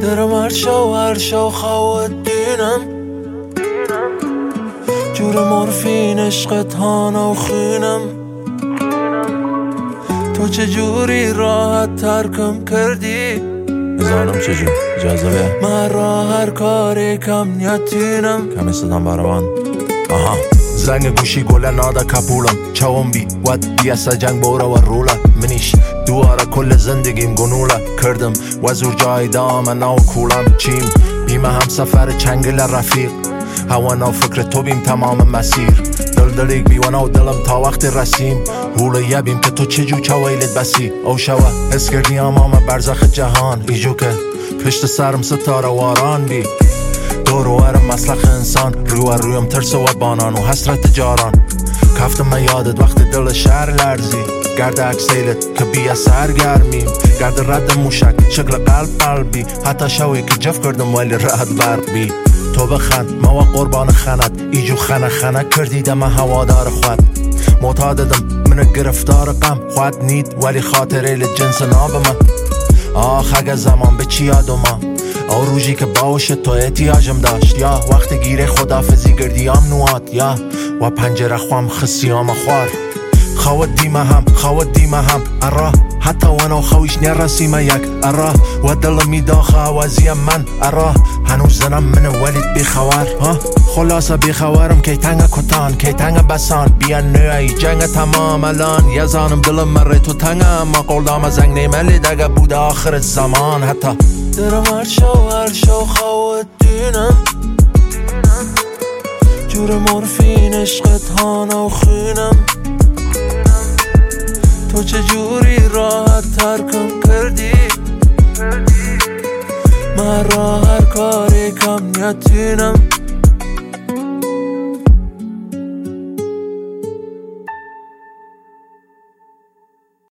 درم هر شو خواد دینم جور مورفین عشقت هانا و خینم تو چه جوری راحت ترکم کردی بزانم چجور اجازه به من را هر کاری کم نیتینم کم استدام براوان آها زنگ گوشی گله نادا کپولم چاوم بی ود بیاسا جنگ بورا و رولا منیش دواره کل زندگیم گنوله کردم و زور جای دام ناو کولم چیم بیم هم سفر چنگل رفیق هوا ناو فکر تو بیم تمام مسیر دلیگ بی و ناو دلم تا وقت رسیم هوله یبیم که تو چجو چویلت بسی او شوه حس کردی امام برزخ جهان ایجو که پشت سرم ستاره واران بی دور ورم مسلخ انسان رویم ترس و بانان و حسرت جاران کفتم من یادت وقت دل شهر لرزی گرد اکسیلت که بی اثر گرمیم گرد رد موشک شکل قلبی حتی شوی که جف کردم ولی رد برق بی تو بخند ما و قربان خند ایجو خنه کردیدم من هوادار خود معتاددم من گرفتار غم خود نید ولی خاطره لجنس ناب من آخ اگه زمان به چی یادم او روزی که باشه تو احتیاجم داشت یا وقت گیره خدافزی گردیام نوات یا و پنجره خوام خسیام خوار خواد دیمه هم ارا حتی ونو خویش نرسیم یک ارا و دل میداخه وزیم من ارا هنوز زنم من ولید بیخوار خلاصه بیخوارم که تنگ کتان که تنگ بسان بیان نوی جنگ تمام الان یزانم دلم مره تو تنگ اما قلدام زنگ نیملی دگه بود آخر زمان حتی درم هر شو خواد دینم جور مورفین عشقت هانا و خینم تو چه جوری راحت ترکم کردی من را هر کاری کم نیتینم